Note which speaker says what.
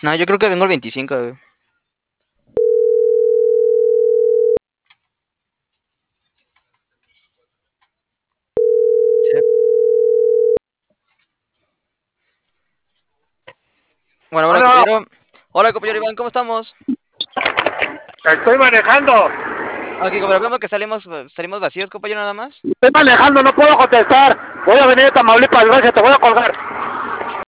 Speaker 1: No, yo creo que vengo el 25, güey. Sí. Bueno, bueno,
Speaker 2: Bueno,
Speaker 1: compañero. Hola, compañero Iván, ¿cómo estamos?
Speaker 2: estoy manejando.
Speaker 1: Aquí, compañero, vemos que salimos vacíos, compañero, nada más.
Speaker 2: Estoy manejando, no puedo contestar. Voy a venir a Tamaulipas, gracias, te voy a colgar.